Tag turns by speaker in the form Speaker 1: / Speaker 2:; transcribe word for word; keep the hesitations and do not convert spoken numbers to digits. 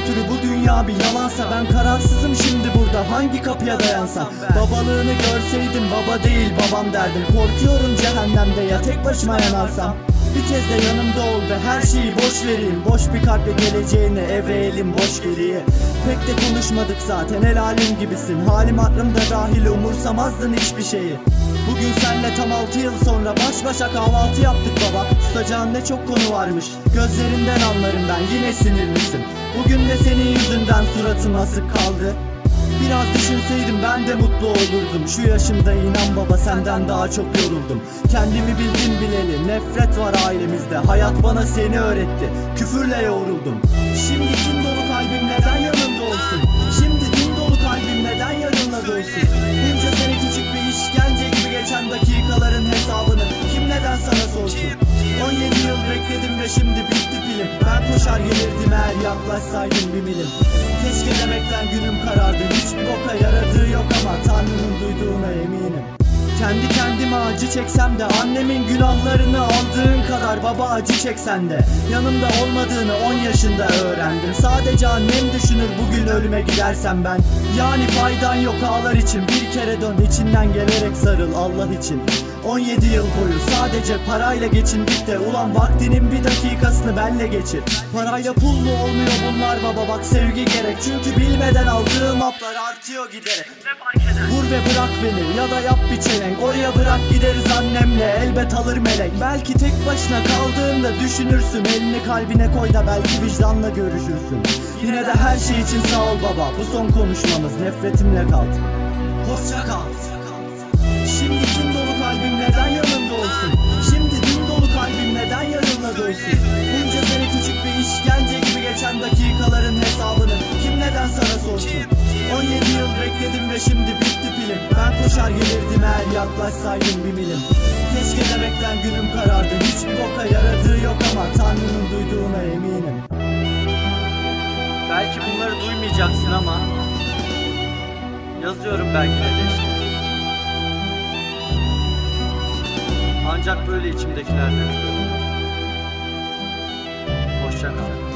Speaker 1: ötürü bu dünya bir yalansa, ben kararsızım şimdi burada hangi kapıya dayansam. Babalığını görseydim baba değil babam derdim. Korkuyorum cehennemde ya tek başıma yanarsam. Bir kez de yanımda ol ve her şeyi boş vereyim. Boş bir kalple geleceğine evreyelim boş geriye. Pek de konuşmadık zaten, el alem gibisin. Halim aklımda dahil, umursamazdın hiçbir şeyi. Bugün senle tam altı yıl sonra baş başa kahvaltı yaptık baba. Tutacağın ne çok konu varmış, gözlerinden anlarım ben yine sinirlisin. Bugün de senin yüzünden suratım asık kaldı. Biraz düşünseydim ben de mutlu olurdum. Şu yaşımda inan baba senden daha çok yoruldum. Kendimi bildim bileli nefret var ailemizde. Hayat bana seni öğretti, küfürle yoğruldum. Şimdi kim dolu kalbim neden yanımda olsun? Şimdi din dolu kalbim neden yarınla dolsun? Bunca sene küçük bir işkence gibi geçen dakikaların hesabını kim neden sana sorsun? On yedi yıl bekledim ve şimdi bitti pilim. Ben koşar gelirdim eğer yaklaşsaydım bir milim. Keşke demekten günüm karardı. Hiçbir boka yaradığı yok ama Tanrı'nın duyduğuna eminim. Kendi kendime acı çeksem de annemin günahlarını aldığın kadar baba acı çeksen de. Yanımda olmadığını on yaşında öğrendim. Sadece annem düşünür bugün ölüme gidersem ben. Yani faydan yok ağlar için, bir kere dön içinden gelerek sarıl Allah için. On yedi yıl boyu sadece parayla geçindik de ulan vaktinin bir dakikasını benle geçir. Parayla pullu olmuyor bunlar baba, bak sevgi gerek. Çünkü bilmeden aldığım haplar artıyor giderek. Vur ve bırak beni ya da yap bir çelenk. Oraya bırak gideriz annemle, elbet alır melek. Belki tek başına kaldığında düşünürsün. Elini kalbine koy da belki vicdanla görüşürsün. Yine de her şey için sağ ol baba, bu son konuşmamız, nefretimle kal. Hoşça kal. Şimdi kim dolu kalbim neden yanımda olsun? Şimdi din dolu kalbim neden yarınla dolsun? Bunca sene küçük bir işkence gibi geçen dakikaların hesabını kim neden sana sorsun? On yedi yıl bekledim ve şimdi bitti pilim. Ben koşar gelirdim eğer yaklaşsaydım bir milim. Keşke demekten günüm karardı. Hiçbir boka yaradığı yok ama Tanrı'nın duyduğuna eminim.
Speaker 2: Belki bunları duymayacaksın ama yazıyorum belki de işte. Ancak böyle içimdekilerden. Hoşça kal.